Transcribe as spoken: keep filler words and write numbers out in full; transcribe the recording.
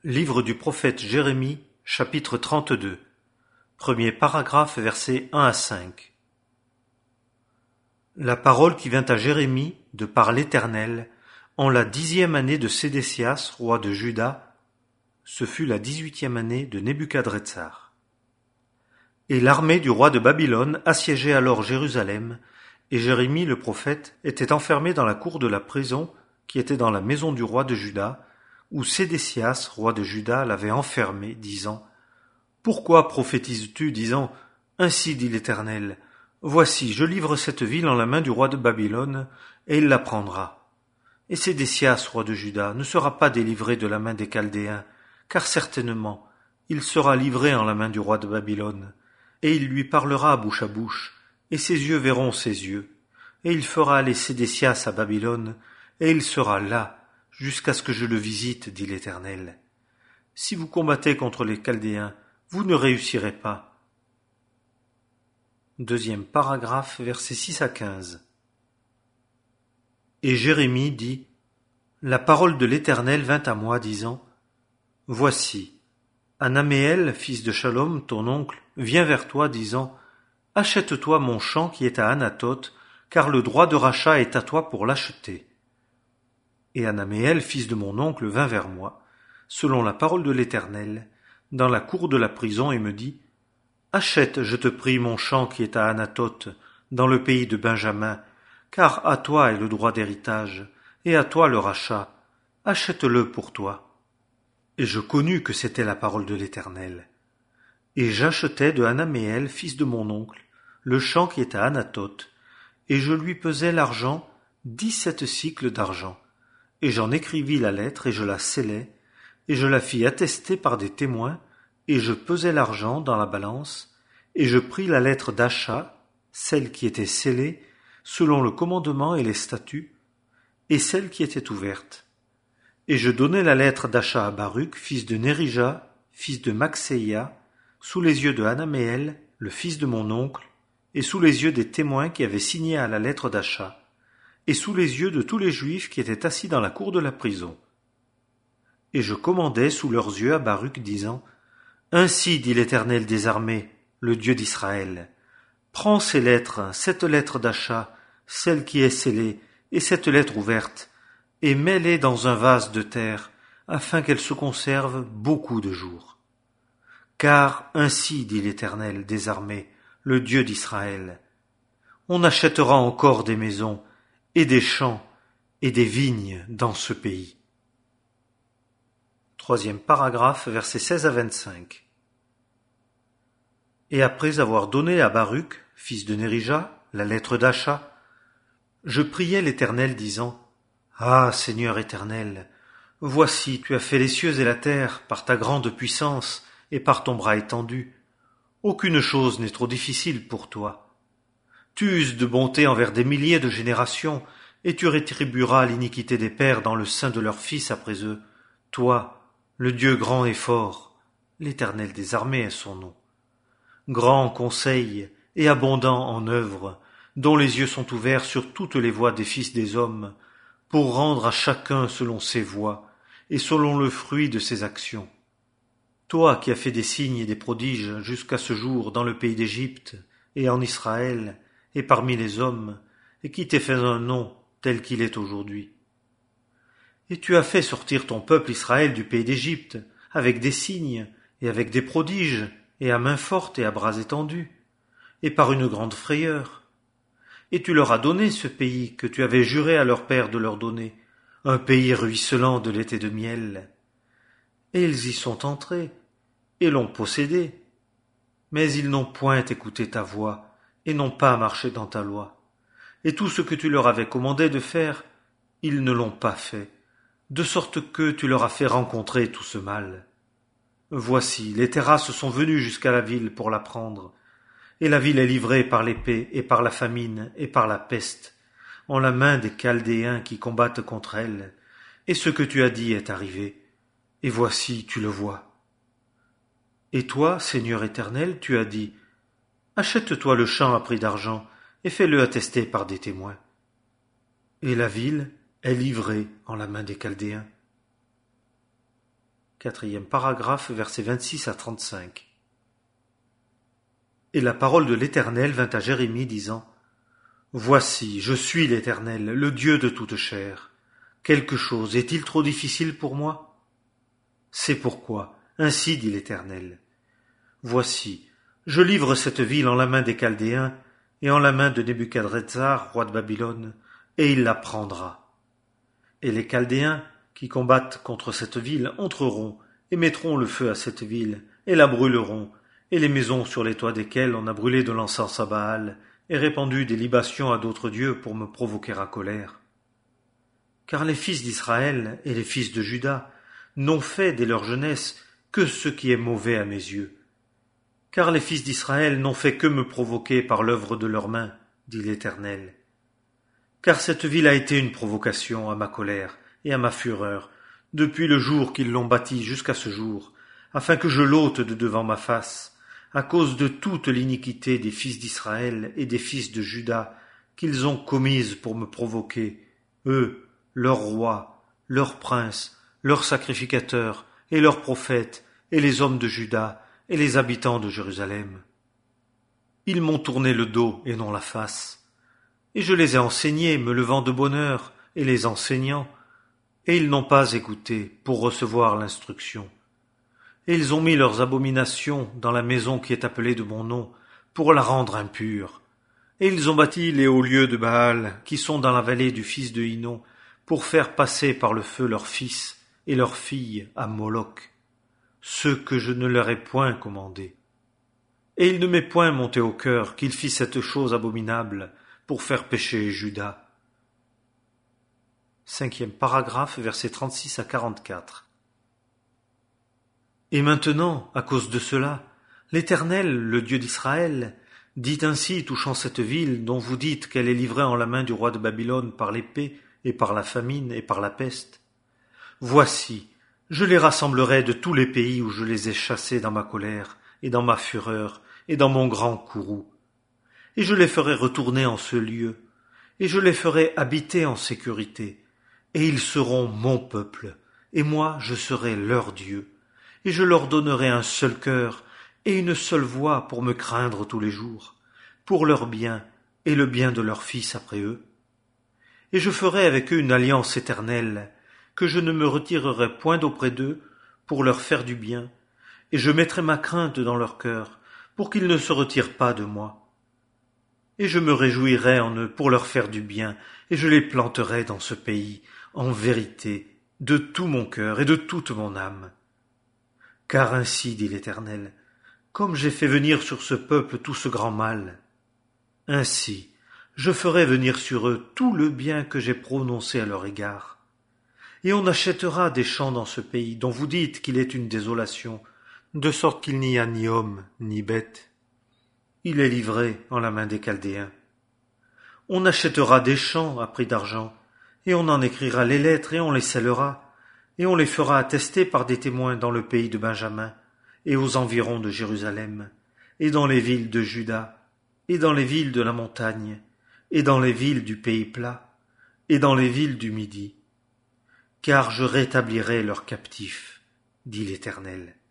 Livre du prophète Jérémie, chapitre trente-deux. Premier paragraphe, versets un à cinq. La parole qui vint à Jérémie, de par l'Éternel, en la dixième année de Sédécias, roi de Juda, ce fut la dix-huitième année de Nebuchadrezzar. Et l'armée du roi de Babylone assiégeait alors Jérusalem, et Jérémie le prophète était enfermé dans la cour de la prison qui était dans la maison du roi de Juda, où Sédécias, roi de Juda, l'avait enfermé, disant « Pourquoi prophétises-tu, disant « Ainsi dit l'Éternel, voici, je livre cette ville en la main du roi de Babylone, et il la prendra. Et Sédécias, roi de Juda, ne sera pas délivré de la main des Chaldéens, car certainement, il sera livré en la main du roi de Babylone, et il lui parlera bouche à bouche, et ses yeux verront ses yeux, et il fera aller Sédécias à Babylone, et il sera là, jusqu'à ce que je le visite, dit l'Éternel. Si vous combattez contre les Chaldéens, vous ne réussirez pas. Deuxième paragraphe, versets six à quinze. Et Jérémie dit, La parole de l'Éternel vint à moi, disant, Voici, Anaméel, fils de Shalom, ton oncle, vient vers toi, disant, Achète-toi mon champ qui est à Anathoth, car le droit de rachat est à toi pour l'acheter. Et Anaméel, fils de mon oncle, vint vers moi, selon la parole de l'Éternel, dans la cour de la prison, et me dit, Achète, je te prie, mon champ qui est à Anathoth, dans le pays de Benjamin, car à toi est le droit d'héritage, et à toi le rachat. Achète-le pour toi. Et je connus que c'était la parole de l'Éternel. Et j'achetai de Anaméel, fils de mon oncle, le champ qui est à Anathoth, et je lui pesai l'argent, dix-sept cycles d'argent. Et j'en écrivis la lettre, et je la scellai, et je la fis attester par des témoins, et je pesai l'argent dans la balance, et je pris la lettre d'achat, celle qui était scellée, selon le commandement et les statuts, et celle qui était ouverte. Et je donnai la lettre d'achat à Baruch, fils de Nérija, fils de Maxéia, sous les yeux de Anaméel, le fils de mon oncle, et sous les yeux des témoins qui avaient signé à la lettre d'achat, et sous les yeux de tous les Juifs qui étaient assis dans la cour de la prison. Et je commandai sous leurs yeux à Baruch, disant, Ainsi dit l'Éternel des armées, le Dieu d'Israël, prends ces lettres, cette lettre d'achat, celle qui est scellée, et cette lettre ouverte, et mets-les dans un vase de terre, afin qu'elles se conservent beaucoup de jours. Car ainsi dit l'Éternel des armées, le Dieu d'Israël, on achètera encore des maisons, et des champs, et des vignes dans ce pays. Troisième paragraphe, versets seize à vingt-cinq. Et après avoir donné à Baruch, fils de Nérija, la lettre d'achat, je priai l'Éternel, disant, Ah, Seigneur éternel, voici, tu as fait les cieux et la terre par ta grande puissance et par ton bras étendu. Aucune chose n'est trop difficile pour toi. Tu uses de bonté envers des milliers de générations, et tu rétribueras l'iniquité des pères dans le sein de leurs fils après eux. Toi, le Dieu grand et fort, l'Éternel des armées est son nom. Grand en conseil et abondant en œuvres, dont les yeux sont ouverts sur toutes les voies des fils des hommes, pour rendre à chacun selon ses voies et selon le fruit de ses actions. Toi qui as fait des signes et des prodiges jusqu'à ce jour dans le pays d'Égypte et en Israël et parmi les hommes, et qui t'es fait un nom tel qu'il est aujourd'hui. Et tu as fait sortir ton peuple Israël du pays d'Égypte, avec des signes, et avec des prodiges, et à main forte et à bras étendus, et par une grande frayeur. Et tu leur as donné ce pays que tu avais juré à leur père de leur donner, un pays ruisselant de lait et de miel. Et ils y sont entrés, et l'ont possédé. Mais ils n'ont point écouté ta voix, et n'ont pas marché dans ta loi. Et tout ce que tu leur avais commandé de faire, ils ne l'ont pas fait, de sorte que tu leur as fait rencontrer tout ce mal. Voici, les terrasses sont venues jusqu'à la ville pour la prendre, et la ville est livrée par l'épée et par la famine et par la peste, en la main des Chaldéens qui combattent contre elle, et ce que tu as dit est arrivé, et voici, tu le vois. Et toi, Seigneur éternel, tu as dit, Achète-toi le champ à prix d'argent, et fais-le attester par des témoins. Et la ville est livrée en la main des Chaldéens. quatrième paragraphe, versets vingt-six à trente-cinq. Et la parole de l'Éternel vint à Jérémie, disant : Voici, je suis l'Éternel, le Dieu de toute chair. Quelque chose est-il trop difficile pour moi ? C'est pourquoi, ainsi dit l'Éternel. Voici, je livre cette ville en la main des Chaldéens et en la main de Nebuchadrezzar, roi de Babylone, et il la prendra. Et les Chaldéens, qui combattent contre cette ville, entreront et mettront le feu à cette ville, et la brûleront, et les maisons sur les toits desquelles on a brûlé de l'encens à Baal, et répandu des libations à d'autres dieux pour me provoquer à colère. Car les fils d'Israël et les fils de Juda n'ont fait dès leur jeunesse que ce qui est mauvais à mes yeux. Car les fils d'Israël n'ont fait que me provoquer par l'œuvre de leurs mains, dit l'Éternel. Car cette ville a été une provocation à ma colère et à ma fureur, depuis le jour qu'ils l'ont bâtie jusqu'à ce jour, afin que je l'ôte de devant ma face, à cause de toute l'iniquité des fils d'Israël et des fils de Juda qu'ils ont commise pour me provoquer, eux, leurs rois, leurs princes, leurs sacrificateurs, et leurs prophètes, et les hommes de Juda, et les habitants de Jérusalem. Ils m'ont tourné le dos et non la face, et je les ai enseignés, me levant de bonne heure, et les enseignant, et ils n'ont pas écouté pour recevoir l'instruction. Et ils ont mis leurs abominations dans la maison qui est appelée de mon nom, pour la rendre impure. Et ils ont bâti les hauts lieux de Baal, qui sont dans la vallée du fils de Hinnom, pour faire passer par le feu leurs fils et leurs filles à Moloch, ceux que je ne leur ai point commandés. Et il ne m'est point monté au cœur qu'ils fissent cette chose abominable pour faire pécher Juda. Cinquième paragraphe, versets trente-six à quarante-quatre. Et maintenant, à cause de cela, l'Éternel, le Dieu d'Israël, dit ainsi touchant cette ville dont vous dites qu'elle est livrée en la main du roi de Babylone par l'épée et par la famine et par la peste. Voici, je les rassemblerai de tous les pays où je les ai chassés dans ma colère et dans ma fureur et dans mon grand courroux. Et je les ferai retourner en ce lieu, et je les ferai habiter en sécurité, et ils seront mon peuple, et moi je serai leur Dieu. Et je leur donnerai un seul cœur et une seule voix pour me craindre tous les jours, pour leur bien et le bien de leurs fils après eux. Et je ferai avec eux une alliance éternelle, que je ne me retirerai point d'auprès d'eux pour leur faire du bien, et je mettrai ma crainte dans leur cœur, pour qu'ils ne se retirent pas de moi. Et je me réjouirai en eux pour leur faire du bien, et je les planterai dans ce pays, en vérité, de tout mon cœur et de toute mon âme. Car ainsi dit l'Éternel, comme j'ai fait venir sur ce peuple tout ce grand mal, ainsi je ferai venir sur eux tout le bien que j'ai prononcé à leur égard. Et on achètera des champs dans ce pays dont vous dites qu'il est une désolation, de sorte qu'il n'y a ni homme ni bête. Il est livré en la main des Chaldéens. On achètera des champs à prix d'argent, et on en écrira les lettres et on les scellera, et on les fera attester par des témoins dans le pays de Benjamin, et aux environs de Jérusalem, et dans les villes de Juda, et dans les villes de la montagne, et dans les villes du pays plat, et dans les villes du Midi. Car je rétablirai leurs captifs, dit l'Éternel.